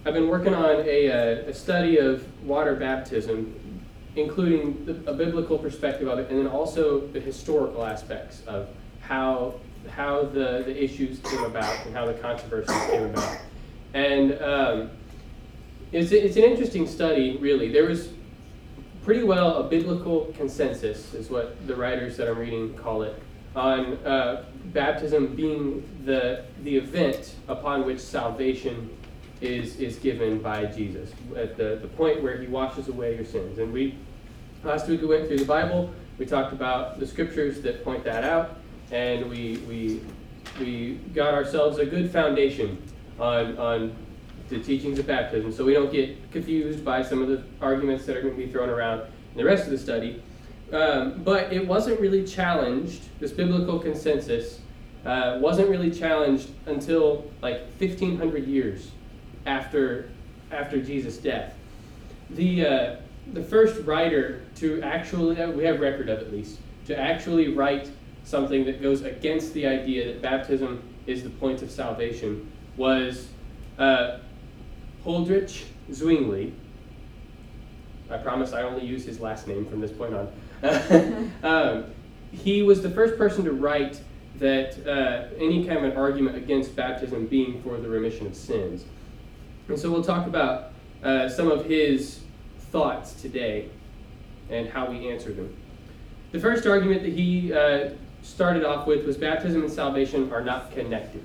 I've been working on a study of water baptism, including a biblical perspective of it, and then also the historical aspects of how the issues came about and how the controversies came about. And it's an interesting study, really. There was pretty well a biblical consensus, is what the writers that I'm reading call it, on baptism being the event upon which salvation is given by Jesus, at the point where he washes away your sins. And last week we went through the Bible, we talked about the scriptures that point that out, and we got ourselves a good foundation on the teachings of baptism, so we don't get confused by some of the arguments that are going to be thrown around in the rest of the study. But it wasn't really challenged, this biblical consensus wasn't really challenged until like 1,500 years after Jesus' death. The first writer to actually, we have record of at least, to actually write something that goes against the idea that baptism is the point of salvation was Huldrych Zwingli. I promise I only use his last name from this point on. He was the first person to write that any kind of an argument against baptism being for the remission of sins. And so we'll talk about some of his thoughts today and how we answer them. The first argument that he started off with was baptism and salvation are not connected.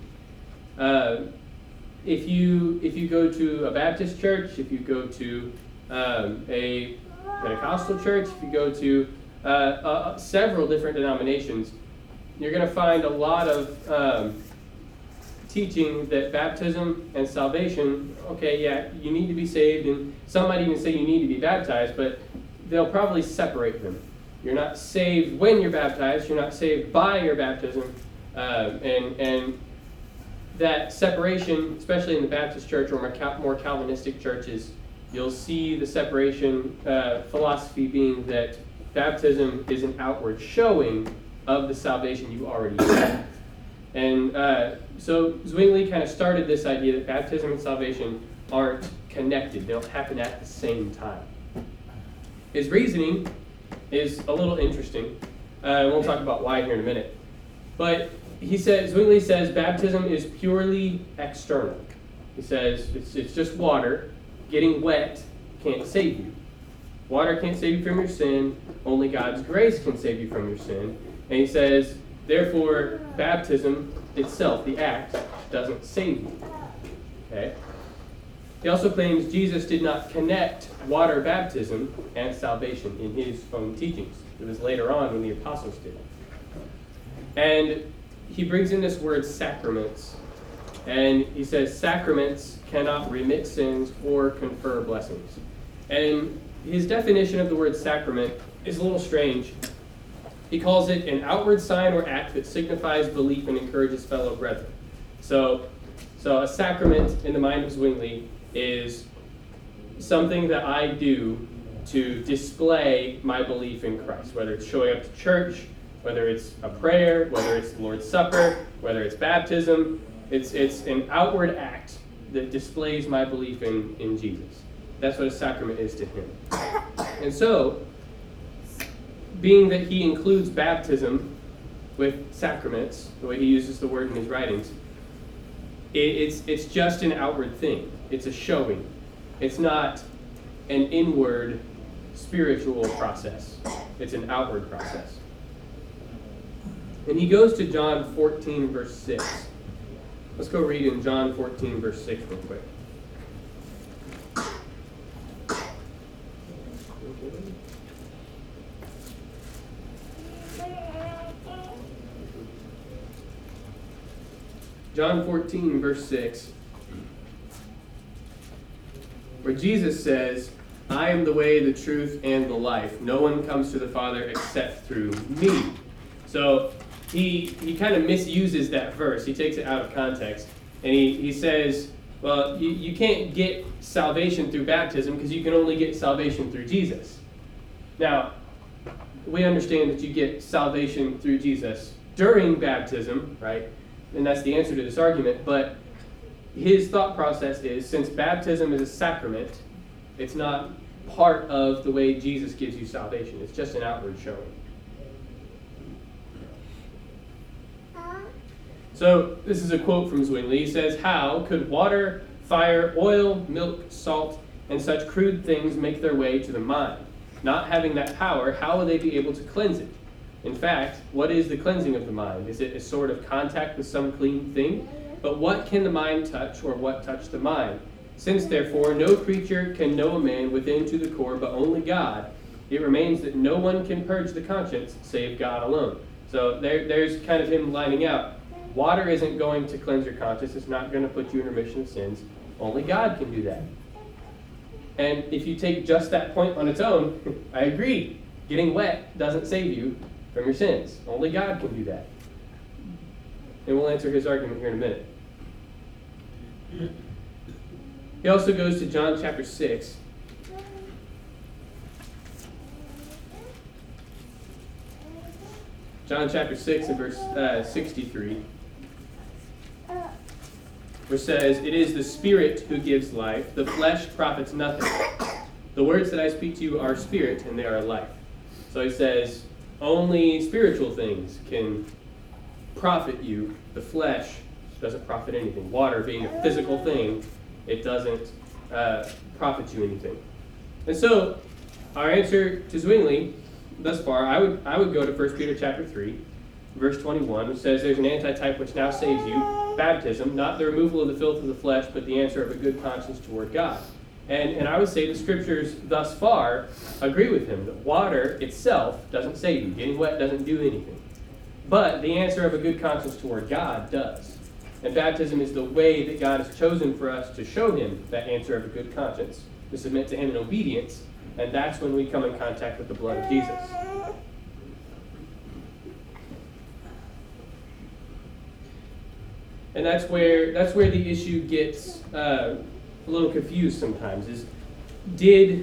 If you go to a Baptist church, if you go to a Pentecostal church, if you go to several different denominations, you're going to find a lot of teaching that baptism and salvation, okay, yeah, you need to be saved, and some might even say you need to be baptized, but they'll probably separate them. You're not saved when you're baptized, you're not saved by your baptism, and that separation, especially in the Baptist church or more Calvinistic churches, you'll see the separation philosophy being that baptism is an outward showing of the salvation you already have. And so Zwingli kind of started this idea that baptism and salvation aren't connected. They don't happen at the same time. His reasoning is a little interesting. We'll talk about why here in a minute. But Zwingli says baptism is purely external. He says it's just water. Getting wet can't save you. Water can't save you from your sin. Only God's grace can save you from your sin. And he says, therefore, baptism itself, the act, doesn't save you. Okay? He also claims Jesus did not connect water baptism and salvation in his own teachings. It was later on when the apostles did. And he brings in this word sacraments. And he says sacraments cannot remit sins or confer blessings. And his definition of the word sacrament is a little strange. He calls it an outward sign or act that signifies belief and encourages fellow brethren. So a sacrament in the mind of Zwingli is something that I do to display my belief in Christ, whether it's showing up to church, whether it's a prayer, whether it's the Lord's Supper, whether it's baptism. It's an outward act that displays my belief in Jesus. That's what a sacrament is to him. And so, being that he includes baptism with sacraments, the way he uses the word in his writings, it's just an outward thing. It's a showing. It's not an inward spiritual process. It's an outward process. And he goes to John 14, verse 6. Let's go read in John 14, verse 6 real quick. John 14, verse 6, where Jesus says, I am the way, the truth, and the life. No one comes to the Father except through me. So he kind of misuses that verse. He takes it out of context. And he says, well, you can't get salvation through baptism because you can only get salvation through Jesus. Now, we understand that you get salvation through Jesus during baptism, right? And that's the answer to this argument. But his thought process is, since baptism is a sacrament, it's not part of the way Jesus gives you salvation. It's just an outward showing. So this is a quote from Zwingli. He says, "How could water, fire, oil, milk, salt, and such crude things make their way to the mind? Not having that power, how will they be able to cleanse it? In fact, what is the cleansing of the mind? Is it a sort of contact with some clean thing? But what can the mind touch, or what touch the mind? Since, therefore, no creature can know a man within to the core, but only God, it remains that no one can purge the conscience, save God alone." So there's kind of him lining out. Water isn't going to cleanse your conscience. It's not going to put you in remission of sins. Only God can do that. And if you take just that point on its own, I agree. Getting wet doesn't save you from your sins. Only God can do that. And we'll answer his argument here in a minute. He also goes to John chapter 6. John chapter 6 and verse 63. Which says, "It is the Spirit who gives life. The flesh profits nothing. The words that I speak to you are spirit, and they are life." So he says, only spiritual things can profit you. The flesh doesn't profit anything. Water being a physical thing, it doesn't profit you anything. And so, our answer to Zwingli thus far, I would go to 1 Peter chapter 3, verse 21, which says, "There's an antitype which now saves you, baptism, not the removal of the filth of the flesh, but the answer of a good conscience toward God." And I would say the scriptures thus far agree with him, that water itself doesn't save you. Getting wet doesn't do anything. But the answer of a good conscience toward God does. And baptism is the way that God has chosen for us to show him that answer of a good conscience, to submit to him in obedience, and that's when we come in contact with the blood of Jesus. And that's where the issue gets a little confused sometimes. Is did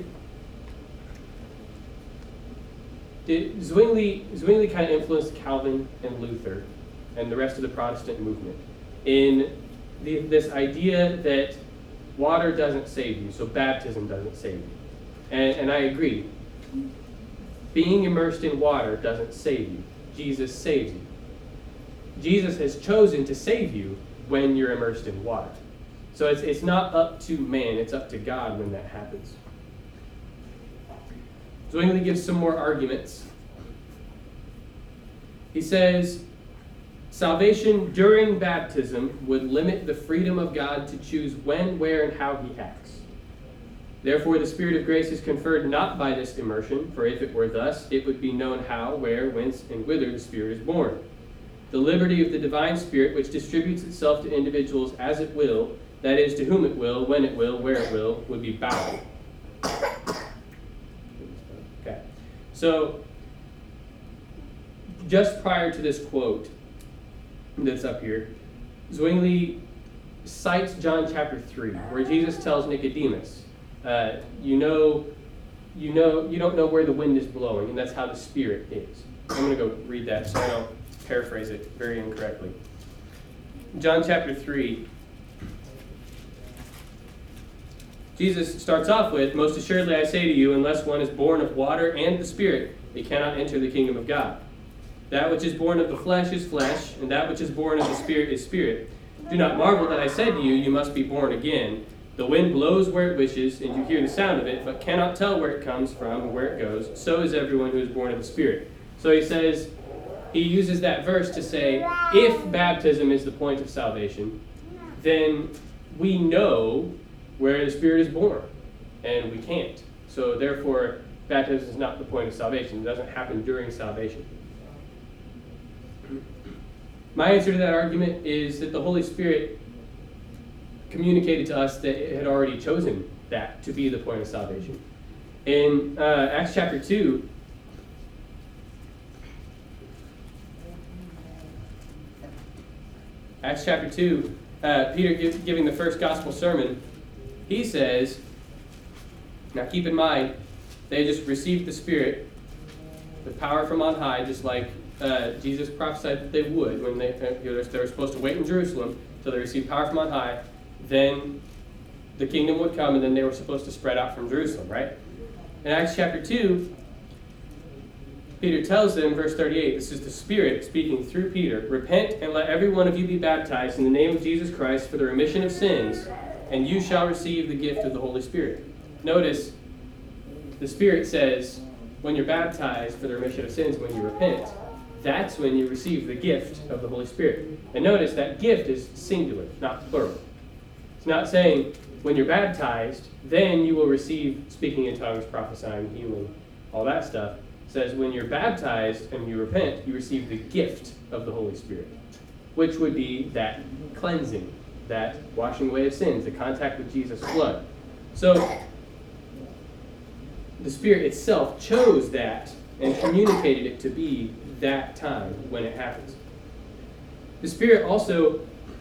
Zwingli kind of influence Calvin and Luther and the rest of the Protestant movement in this idea that water doesn't save you, so baptism doesn't save you? And I agree. Being immersed in water doesn't save you. Jesus saves you. Jesus has chosen to save you when you're immersed in water. So it's not up to man, it's up to God when that happens. Zwingli gives some more arguments. He says, salvation during baptism would limit the freedom of God to choose when, where, and how he acts. Therefore, the Spirit of grace is conferred not by this immersion, for if it were thus, it would be known how, where, whence, and whither the Spirit is born. The liberty of the divine Spirit, which distributes itself to individuals as it will, that is, to whom it will, when it will, where it will, would be bound. Okay. So, just prior to this quote that's up here, Zwingli cites John chapter 3, where Jesus tells Nicodemus, you don't know where the wind is blowing, and that's how the Spirit is. I'm going to go read that so I don't paraphrase it very incorrectly. John chapter 3, Jesus starts off with, "Most assuredly I say to you, unless one is born of water and the Spirit, he cannot enter the kingdom of God. That which is born of the flesh is flesh, and that which is born of the Spirit is spirit. Do not marvel that I said to you, you must be born again. The wind blows where it wishes, and you hear the sound of it, but cannot tell where it comes from or where it goes. So is everyone who is born of the Spirit." So he says, he uses that verse to say, if baptism is the point of salvation, then we know where the Spirit is born, and we can't. So therefore, baptism is not the point of salvation. It doesn't happen during salvation. My answer to that argument is that the Holy Spirit communicated to us that it had already chosen that to be the point of salvation. In Acts chapter 2, Peter giving the first gospel sermon, he says, now keep in mind, they just received the Spirit, the power from on high, just like Jesus prophesied that they would when they were supposed to wait in Jerusalem until they received power from on high. then the kingdom would come, and then they were supposed to spread out from Jerusalem, right? In Acts chapter 2, Peter tells them, verse 38, this is the Spirit speaking through Peter, "Repent and let every one of you be baptized in the name of Jesus Christ for the remission of sins, and you shall receive the gift of the Holy Spirit." Notice, the Spirit says, when you're baptized for the remission of sins, when you repent, that's when you receive the gift of the Holy Spirit. And notice that gift is singular, not plural. It's not saying, when you're baptized, then you will receive speaking in tongues, prophesying, healing, all that stuff. It says, when you're baptized and you repent, you receive the gift of the Holy Spirit, which would be that cleansing, that washing away of sins, the contact with Jesus' blood. So, the Spirit itself chose that and communicated it to be that time when it happens. The Spirit also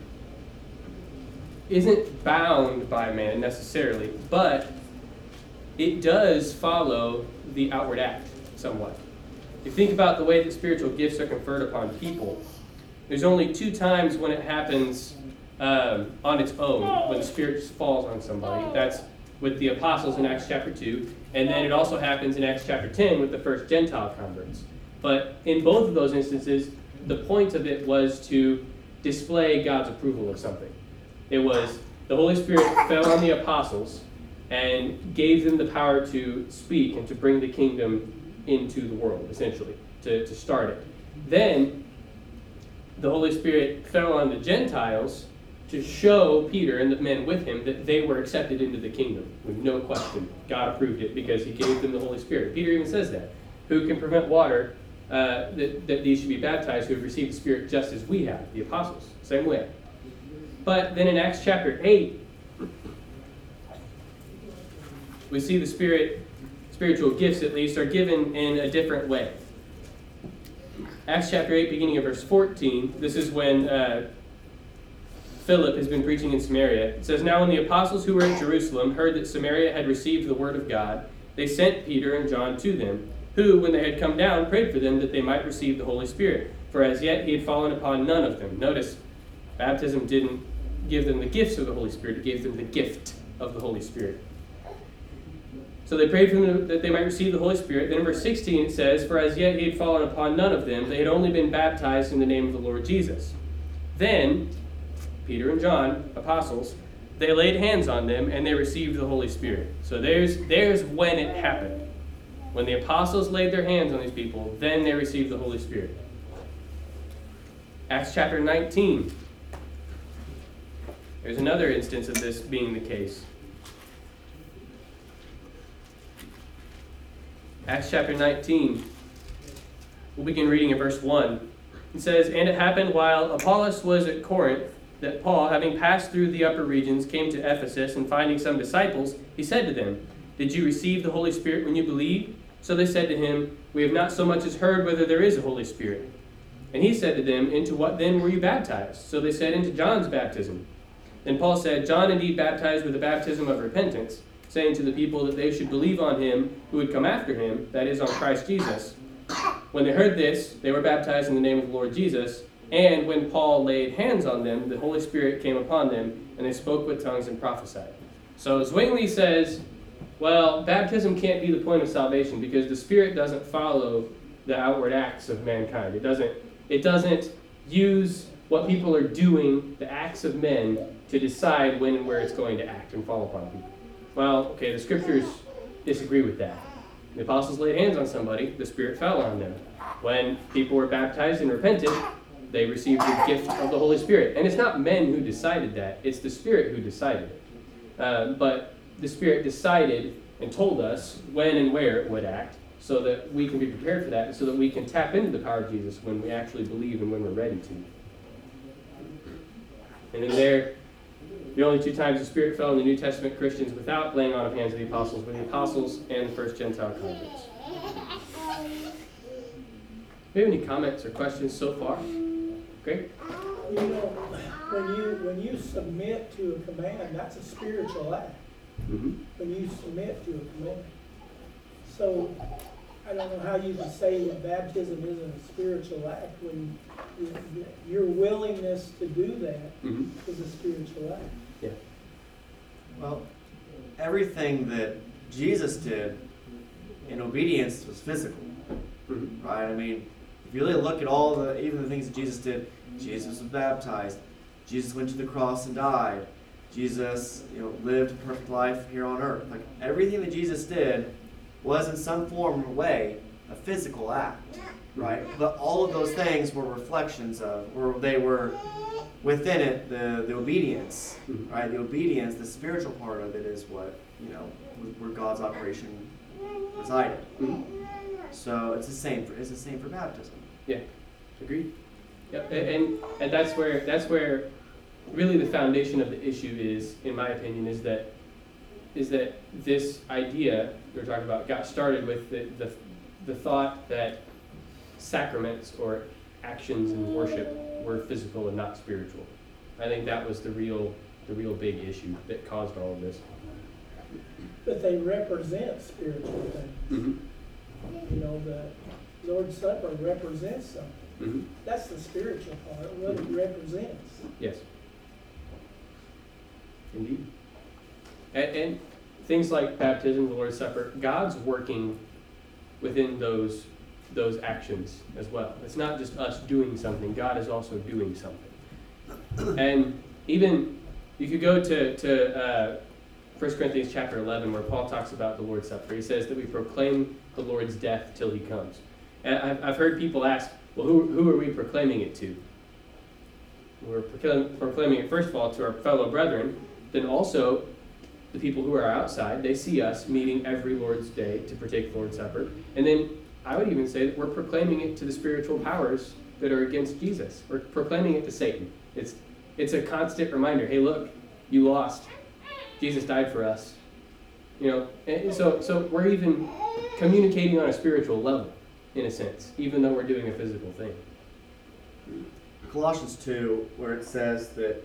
isn't bound by man necessarily, but it does follow the outward act somewhat. If you think about the way that spiritual gifts are conferred upon people, there's only 2 times when it happens on its own, when the Spirit falls on somebody. That's with the apostles in Acts chapter 2, and then it also happens in Acts chapter 10 with the first Gentile converts. But in both of those instances, the point of it was to display God's approval of something. It was the Holy Spirit fell on the apostles and gave them the power to speak and to bring the kingdom into the world, essentially, to start it. Then the Holy Spirit fell on the Gentiles to show Peter and the men with him that they were accepted into the kingdom with no question. God approved it because he gave them the Holy Spirit. Peter even says that. Who can prevent water that these should be baptized who have received the Spirit just as we have, the apostles? Same way. But then in Acts chapter 8, we see the spiritual gifts at least, are given in a different way. Acts chapter 8, beginning of verse 14, this is when Philip has been preaching in Samaria. It says, "Now when the apostles who were at Jerusalem heard that Samaria had received the word of God, they sent Peter and John to them, who, when they had come down, prayed for them that they might receive the Holy Spirit. For as yet he had fallen upon none of them." Notice, baptism didn't give them the gifts of the Holy Spirit, it gave them the gift of the Holy Spirit. So they prayed for them that they might receive the Holy Spirit. Then in verse 16 it says, "For as yet he had fallen upon none of them, they had only been baptized in the name of the Lord Jesus. Then Peter and John, apostles, they laid hands on them and they received the Holy Spirit." So there's when it happened. When the apostles laid their hands on these people, then they received the Holy Spirit. Acts chapter 19. There's another instance of this being the case. Acts chapter 19. We'll begin reading in verse 1. It says, "And it happened while Apollos was at Corinth, that Paul, having passed through the upper regions, came to Ephesus, and finding some disciples, he said to them, 'Did you receive the Holy Spirit when you believed?' So they said to him, 'We have not so much as heard whether there is a Holy Spirit.' And he said to them, 'Into what then were you baptized?' So they said, 'Into John's baptism.' Then Paul said, 'John indeed baptized with the baptism of repentance, saying to the people that they should believe on him who would come after him, that is, on Christ Jesus.' When they heard this, they were baptized in the name of the Lord Jesus. And when Paul laid hands on them, the Holy Spirit came upon them, and they spoke with tongues and prophesied." So Zwingli says, well, baptism can't be the point of salvation because the Spirit doesn't follow the outward acts of mankind. It doesn't use what people are doing, the acts of men, to decide when and where it's going to act and fall upon people. Well, okay, the scriptures disagree with that. The apostles laid hands on somebody, the Spirit fell on them. When people were baptized and repented, they received the gift of the Holy Spirit. And it's not men who decided that, it's the Spirit who decided it. But the Spirit decided and told us when and where it would act so that we can be prepared for that and so that we can tap into the power of Jesus when we actually believe and when we're ready to. And in there, the only 2 times the Spirit fell in the New Testament Christians without laying on of hands of the apostles were the apostles and the first Gentile converts. Do you have any comments or questions so far? Great. You know, when you submit to a command, that's a spiritual act. Mm-hmm. When you submit to a command. So I don't know how you can say that baptism isn't a spiritual act when your willingness to do that Mm-hmm. is a spiritual act. Yeah. Well, everything that Jesus did in obedience was physical, Mm-hmm. right? I mean, if you really look at even the things that Jesus did, Jesus was baptized, Jesus went to the cross and died, Jesus, lived a perfect life here on earth. Like, everything that Jesus did was in some form or way a physical act, right? But all of those things were reflections of, or they were within it, the obedience, Mm-hmm. right? The obedience, the spiritual part of it is what, where God's operation resided. Mm-hmm. So it's the same for baptism. Yeah, agreed. Yep. And that's where really the foundation of the issue is, in my opinion, is that this idea we're talking about got started with the thought that sacraments or actions in worship were physical and not spiritual. I think that was the real big issue that caused all of this. But they represent spiritual things. Mm-hmm. The Lord's Supper represents something. Mm-hmm. That's the spiritual part, what it represents. Yes. Indeed. And things like baptism, the Lord's Supper, God's working within those actions as well. It's not just us doing something, God is also doing something. And even, you could go to 1 Corinthians chapter 11, where Paul talks about the Lord's Supper. He says that we proclaim the Lord's death till he comes. And I've heard people ask, well, who are we proclaiming it to? We're proclaiming it, first of all, to our fellow brethren, then also the people who are outside. They see us meeting every Lord's Day to partake the Lord's Supper. And then I would even say that we're proclaiming it to the spiritual powers that are against Jesus. We're proclaiming it to Satan. It's a constant reminder, hey, look, you lost. Jesus died for us. And so we're even communicating on a spiritual level, in a sense, even though we're doing a physical thing. Colossians 2, where it says that,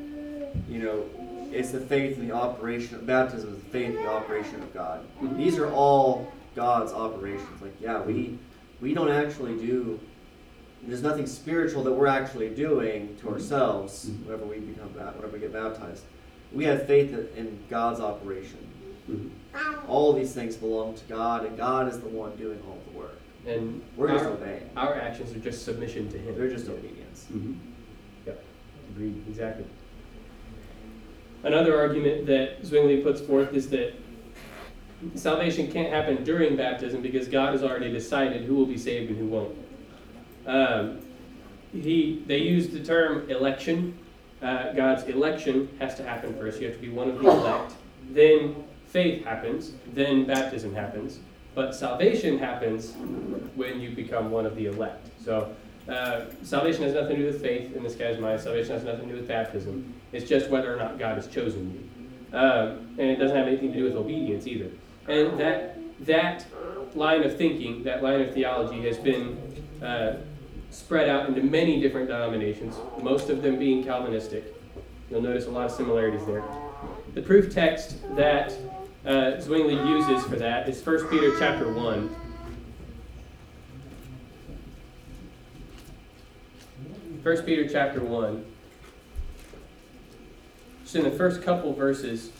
it's the faith and the operation of baptism, is the faith and the operation of God. Mm-hmm. These are all God's operations. Like, yeah, we don't actually do, there's nothing spiritual that we're actually doing to ourselves whenever we get baptized. We have faith in God's operation. Mm-hmm. All of these things belong to God, and God is the one doing all the work. And we're just obeying. Our actions are just submission to him. They're just obedience. Mm-hmm. Yep, agreed, exactly. Another argument that Zwingli puts forth is that salvation can't happen during baptism because God has already decided who will be saved and who won't. They use the term election. God's election has to happen first. You have to be one of the elect. Then faith happens. Then baptism happens. But salvation happens when you become one of the elect. So salvation has nothing to do with faith in this guy's mind. Salvation has nothing to do with baptism. It's just whether or not God has chosen you. And it doesn't have anything to do with obedience either. And that line of thinking, that line of theology has been spread out into many different denominations, most of them being Calvinistic. You'll notice a lot of similarities there. The proof text that Zwingli uses for that is 1 Peter chapter 1. First Peter chapter 1. Just in the first couple verses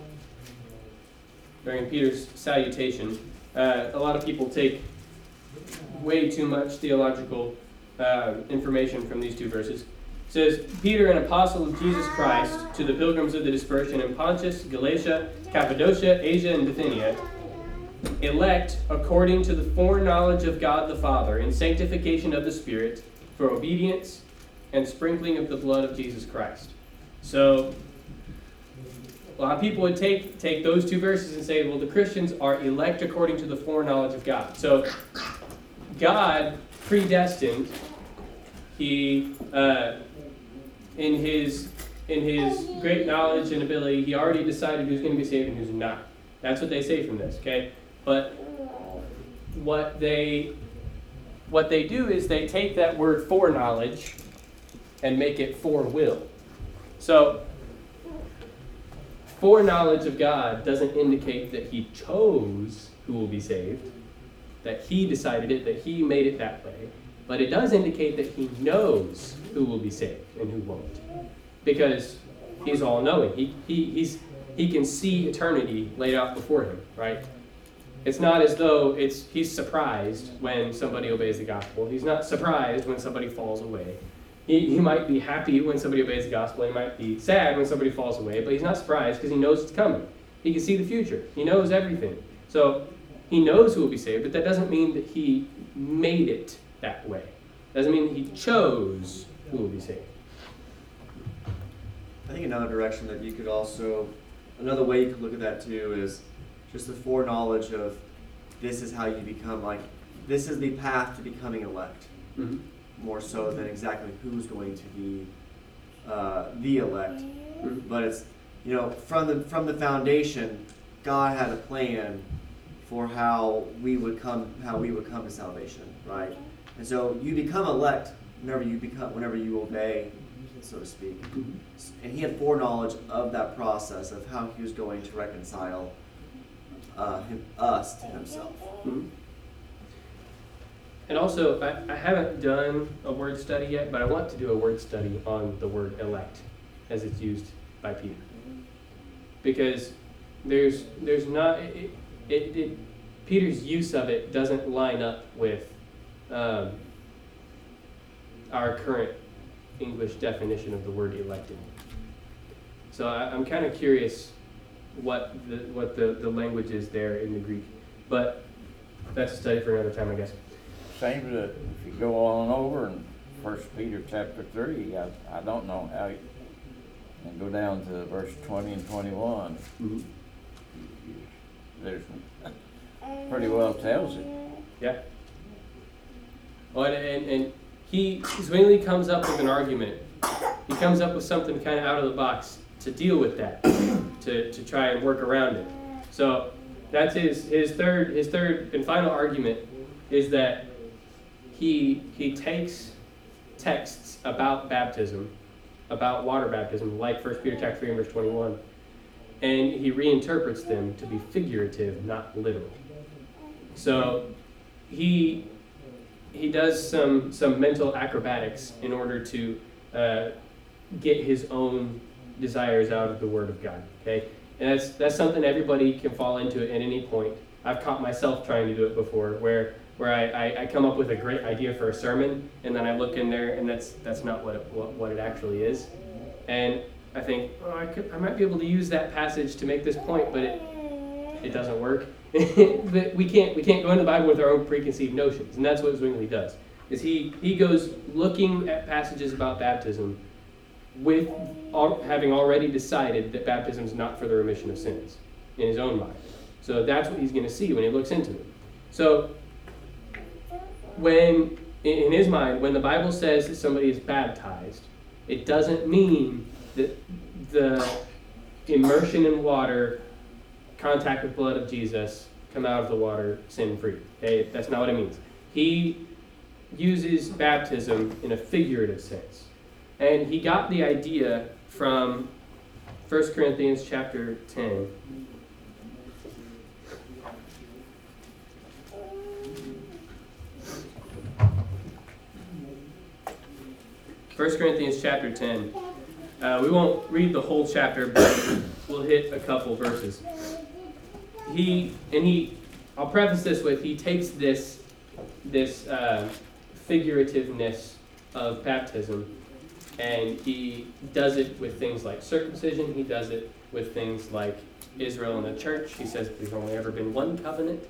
during Peter's salutation, a lot of people take way too much theological information from these two verses. It says, Peter, an apostle of Jesus Christ, to the pilgrims of the dispersion in Pontus, Galatia, Cappadocia, Asia, and Bithynia, elect according to the foreknowledge of God the Father, in sanctification of the Spirit, for obedience and sprinkling of the blood of Jesus Christ. So, a lot of people would take those two verses and say, well, the Christians are elect according to the foreknowledge of God. So, God predestined. He, in his great knowledge and ability, he already decided who's going to be saved and who's not. That's what they say from this, okay? But what they do is they take that word foreknowledge and make it forewill. So, foreknowledge of God doesn't indicate that he chose who will be saved, that he decided it, that he made it that way. But it does indicate that he knows who will be saved and who won't. Because He's all-knowing. He can see eternity laid out before him, right? It's not as though he's surprised when somebody obeys the gospel. He's not surprised when somebody falls away. He might be happy when somebody obeys the gospel. He might be sad when somebody falls away, but he's not surprised because he knows it's coming. He can see the future. He knows everything. So he knows who will be saved, but that doesn't mean that he made it that way. Doesn't mean that he chose who will be saved. I think another direction that you could also, another way you could look at that too is just the foreknowledge of this is how you become, like, this is the path to becoming elect. Mm-hmm. More so than exactly who's going to be the elect. Mm-hmm. But it's, from the foundation, God had a plan for how we would come to salvation, right? And so you become elect whenever you obey, so to speak. Mm-hmm. And he had foreknowledge of that process of how he was going to reconcile us to himself. Mm-hmm. And also, I haven't done a word study yet, but I want to do a word study on the word elect as it's used by Peter. Because there's not, Peter's use of it doesn't line up with our current English definition of the word elected. So I'm kind of curious what the language is there in the Greek. But that's a study for another time, I guess. Seems that if you go on over in 1 Peter chapter 3, I don't know how you and go down to verse 20 and 21. Mm-hmm. There's pretty well tells it. Yeah. Well, and Zwingli comes up with an argument. He comes up with something kind of out of the box to deal with that, to try and work around it. So that's his third and final argument is that he takes texts about baptism, about water baptism, like 1 Peter chapter 3 and verse 21, and he reinterprets them to be figurative, not literal. So he does some mental acrobatics in order to get his own desires out of the Word of God. Okay, and that's something everybody can fall into at any point. I've caught myself trying to do it before, where I come up with a great idea for a sermon, and then I look in there, and that's not what it actually is. And I think, I might be able to use that passage to make this point, but it doesn't work. But we can't go into the Bible with our own preconceived notions, and that's what Zwingli does. Is he goes looking at passages about baptism with having already decided that baptism is not for the remission of sins in his own mind. So that's what he's going to see when he looks into it. So when, in his mind, when the Bible says that somebody is baptized, it doesn't mean that the immersion in water, contact with blood of Jesus, come out of the water sin-free. Okay? That's not what it means. He uses baptism in a figurative sense. And he got the idea from 1 Corinthians chapter 10. 1 Corinthians chapter 10. We won't read the whole chapter, but we'll hit a couple verses. I'll preface this with, he takes this figurativeness of baptism, and he does it with things like circumcision. He does it with things like Israel and the church. He says there's only ever been one covenant.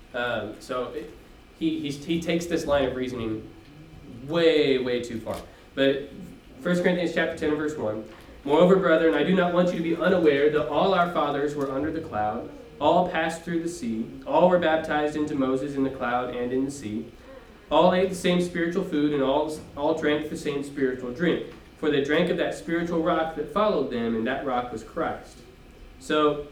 He takes this line of reasoning way, way too far. But 1 Corinthians chapter 10 verse 1, Moreover, brethren, I do not want you to be unaware that all our fathers were under the cloud, all passed through the sea, all were baptized into Moses in the cloud and in the sea. All ate the same spiritual food, and all drank the same spiritual drink. For they drank of that spiritual rock that followed them, and that rock was Christ. So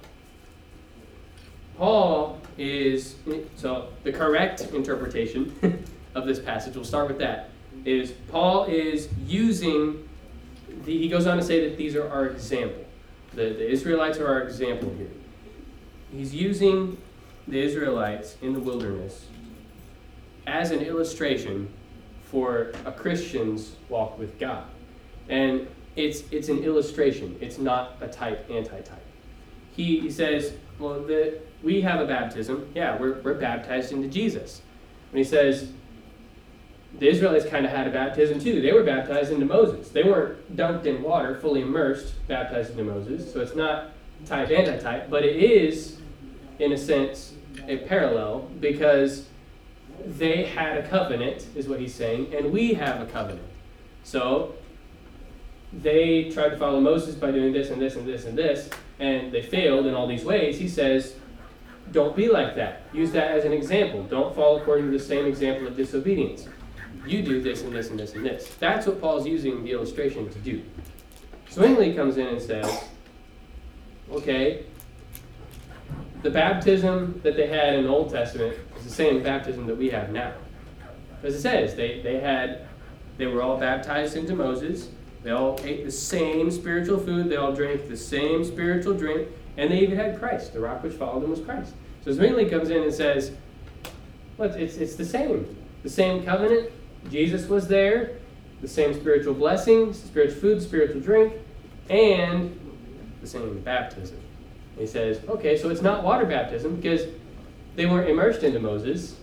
the correct interpretation of this passage, we'll start with that, is Paul is using, he goes on to say that these are our example. The Israelites are our example here. He's using the Israelites in the wilderness as an illustration for a Christian's walk with God. And it's an illustration. It's not a type, anti-type. He says, well, we have a baptism. Yeah, we're baptized into Jesus. And he says, the Israelites kind of had a baptism too. They were baptized into Moses. They weren't dunked in water, fully immersed, baptized into Moses. So it's not type, anti-type, but it is, in a sense, a parallel, because they had a covenant, is what he's saying, and we have a covenant. So they tried to follow Moses by doing this and this and this and this, and they failed in all these ways. He says, don't be like that. Use that as an example. Don't fall according to the same example of disobedience. You do this and this and this and this. That's what Paul's using the illustration to do. Zwingli comes in and says, okay, the baptism that they had in the Old Testament is the same baptism that we have now. As it says, they were all baptized into Moses. They all ate the same spiritual food. They all drank the same spiritual drink. And they even had Christ. The rock which followed them was Christ. So Zwingli comes in and says, well, it's the same. The same covenant. Jesus was there. The same spiritual blessings, spiritual food, spiritual drink, and the same baptism. He says, okay, so it's not water baptism because they weren't immersed into Moses.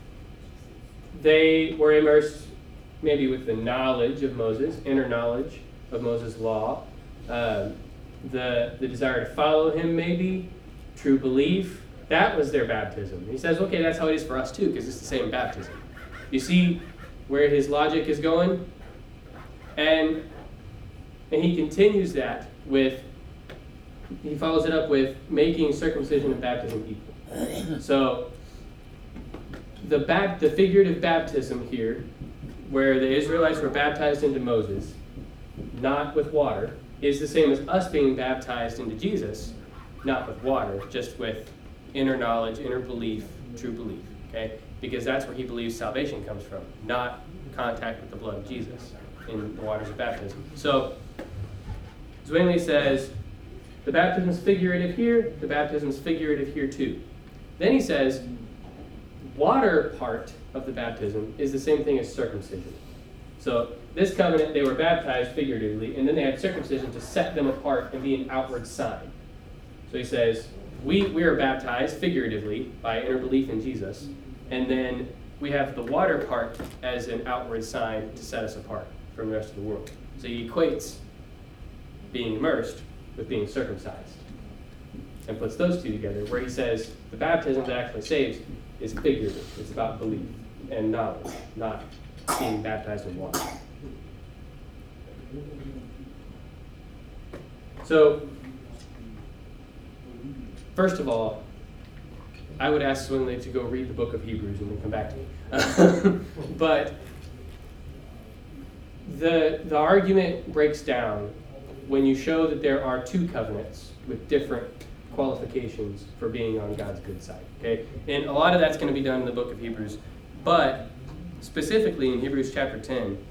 They were immersed maybe with the knowledge of Moses, inner knowledge of Moses' law, the desire to follow him maybe, true belief. That was their baptism. He says, okay, that's how it is for us too, because it's the same baptism. You see where his logic is going? And he continues that with, he follows it up with making circumcision and baptism equal. So the figurative baptism here, where the Israelites were baptized into Moses, not with water, is the same as us being baptized into Jesus, not with water, just with inner knowledge, inner belief, true belief. Okay? Because that's where he believes salvation comes from, not contact with the blood of Jesus in the waters of baptism. So Zwingli says, the baptism is figurative here, the baptism is figurative here too. Then he says, water part of the baptism is the same thing as circumcision. So this covenant, they were baptized figuratively, and then they had circumcision to set them apart and be an outward sign. So he says, we are baptized figuratively by inner belief in Jesus, and then we have the water part as an outward sign to set us apart from the rest of the world. So he equates being immersed with being circumcised and puts those two together, where he says the baptism that actually saves is figurative. It's about belief and knowledge, not being baptized in water. So, first of all, I would ask Zwingli to go read the book of Hebrews and then come back to me. But the argument breaks down when you show that there are two covenants with different qualifications for being on God's good side. Okay? And a lot of that's going to be done in the book of Hebrews. But specifically in Hebrews chapter 10,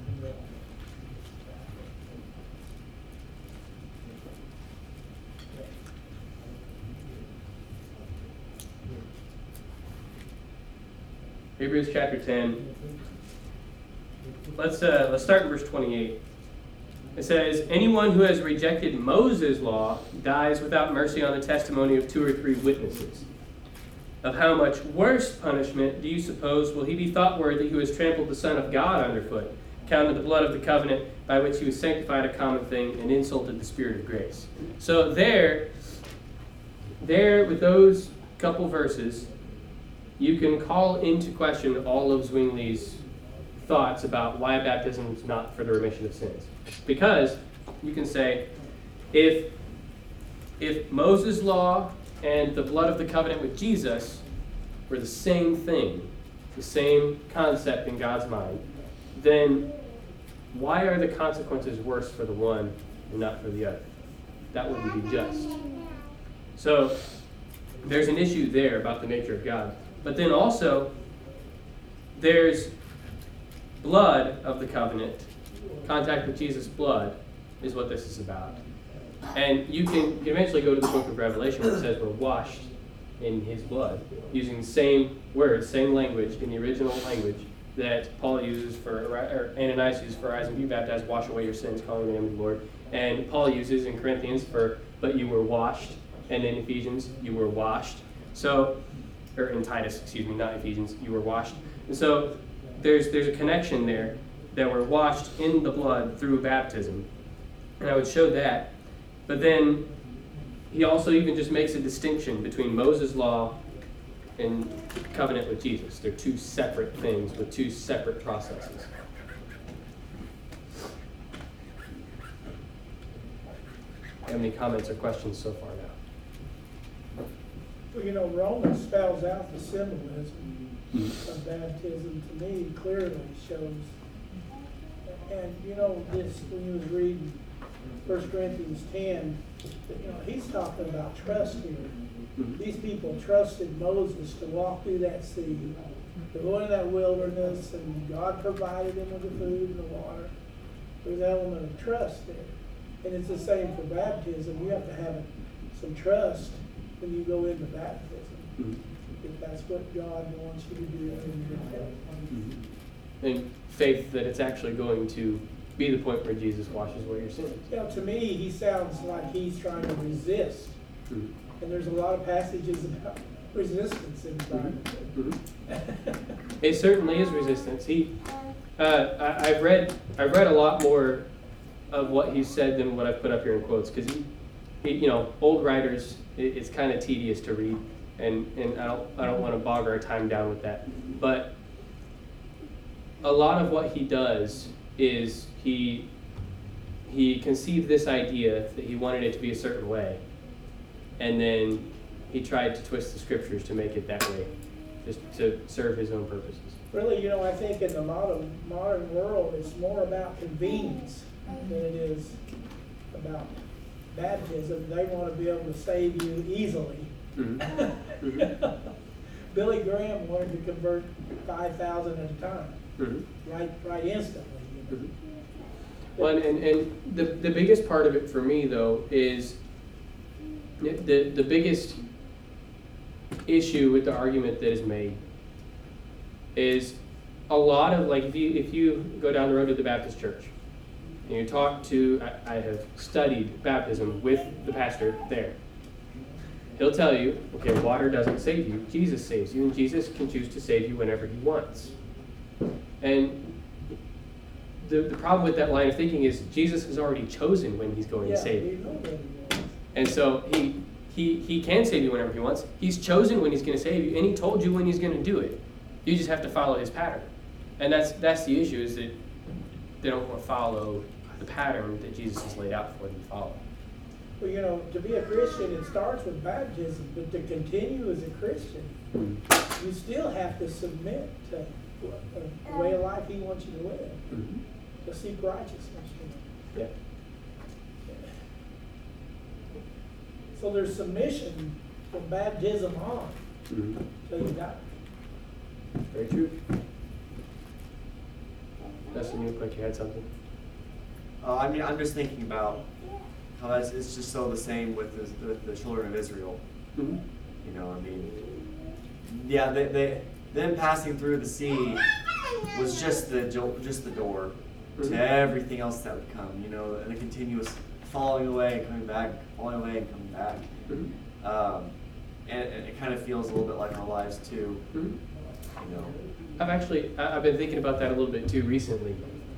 Hebrews chapter 10. Let's start in verse 28. It says, anyone who has rejected Moses' law dies without mercy on the testimony of 2 or 3 witnesses. Of how much worse punishment do you suppose will he be thought worthy who has trampled the Son of God underfoot, counted the blood of the covenant by which he was sanctified a common thing, and insulted the Spirit of grace? So there with those couple verses, you can call into question all of Zwingli's thoughts about why baptism is not for the remission of sins. Because you can say, if Moses' law and the blood of the covenant with Jesus were the same thing, the same concept in God's mind, then why are the consequences worse for the one and not for the other? That wouldn't be just. So there's an issue there about the nature of God. But then also, there's blood of the covenant. Contact with Jesus' blood is what this is about. And you can eventually go to the book of Revelation where it says we're washed in his blood, using the same words, same language in the original language that Paul uses or Ananias uses for rise and be baptized, wash away your sins, calling the name of the Lord. And Paul uses in Corinthians for, but you were washed. And in Ephesians, you were washed. So, or in Titus, excuse me, not Ephesians, you were washed. And so there's a connection there that we're washed in the blood through baptism. And I would show that. But then he also even just makes a distinction between Moses' law and covenant with Jesus. They're two separate things with two separate processes. Have any comments or questions so far now? Well, Romans spells out the symbolism of baptism to me, clearly shows. And this, when you was reading 1 Corinthians 10, he's talking about trust here. These people trusted Moses to walk through that sea, to go into that wilderness, and God provided them with the food and the water. There's an element of trust there. And it's the same for baptism. You have to have some trust when you go into baptism, if that's what God wants you to do. And faith that it's actually going to be the point where Jesus washes away your sins. To me, he sounds like he's trying to resist. And there's a lot of passages about resistance in the Bible. It certainly is resistance. I've read a lot more of what he said than what I've put up here in quotes, because he old writers, it's kind of tedious to read, and I don't want to bog our time down with that. But a lot of what he does is he conceived this idea that he wanted it to be a certain way, and then he tried to twist the scriptures to make it that way, just to serve his own purposes. Really, I think in the modern world, it's more about convenience than it is about baptism. They want to be able to save you easily. Billy Graham wanted to convert 5,000 at a time, right instantly. Well, and the biggest part of it for me, though, is the biggest issue with the argument that is made is a lot of, like, if you go down the road to the Baptist church and you talk to, I have studied baptism with the pastor there. He'll tell you, okay, water doesn't save you, Jesus saves you, and Jesus can choose to save you whenever he wants. And the problem with that line of thinking is Jesus has already chosen when he's going to save you. And so he can save you whenever he wants. He's chosen when he's going to save you, and he told you when he's going to do it. You just have to follow his pattern. And that's the issue, is that they don't want to follow the pattern that Jesus has laid out for them to follow. Well, to be a Christian, it starts with baptism, but to continue as a Christian, you still have to submit to the way of life he wants you to live, to seek righteousness. Yeah. So there's submission from baptism on till you die. Very true. Dustin, you look like you had something. I'm just thinking about how it's just so the same with the children of Israel. Them passing through the sea was just the door to everything else that would come. And a continuous falling away and coming back, falling away and coming back. And it kind of feels a little bit like our lives too. I've been thinking about that a little bit too recently.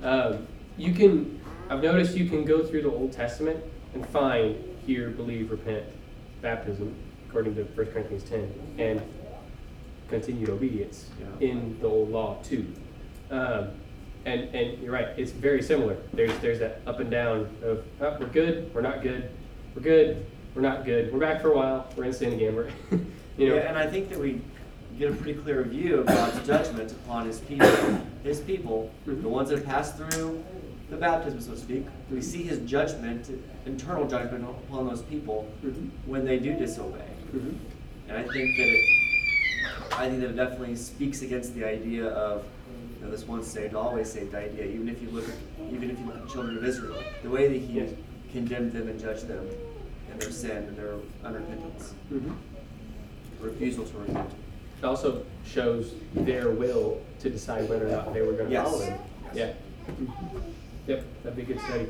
I've noticed you can go through the Old Testament and find hear, believe, repent, baptism, according to 1 Corinthians 10, and continued obedience in the old law too. And you're right, it's very similar. There's that up and down of we're good, we're not good, we're good, we're not good, we're back for a while, we're in sin again. And I think that we get a pretty clear view of God's judgment upon his people, the ones that have passed through the baptism, so to speak. We see his judgment, internal judgment upon those people when they do disobey. And I think that it definitely speaks against the idea of this once saved, always saved idea. Even if you look at the children of Israel, the way that he condemned them and judged them and their sin and their unrepentance, refusal to repent. it also shows their will to decide whether or not they were going to Yes. follow him. Yeah. Yep, that'd be a good study.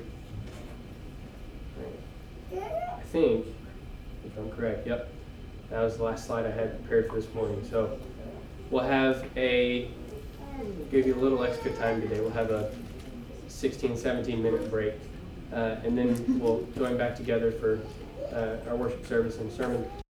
I think, if I'm correct, yep, that was the last slide I had prepared for this morning. So we'll have give you a little extra time today. We'll have a 16, 17 minute break. And then we'll join back together for our worship service and sermon.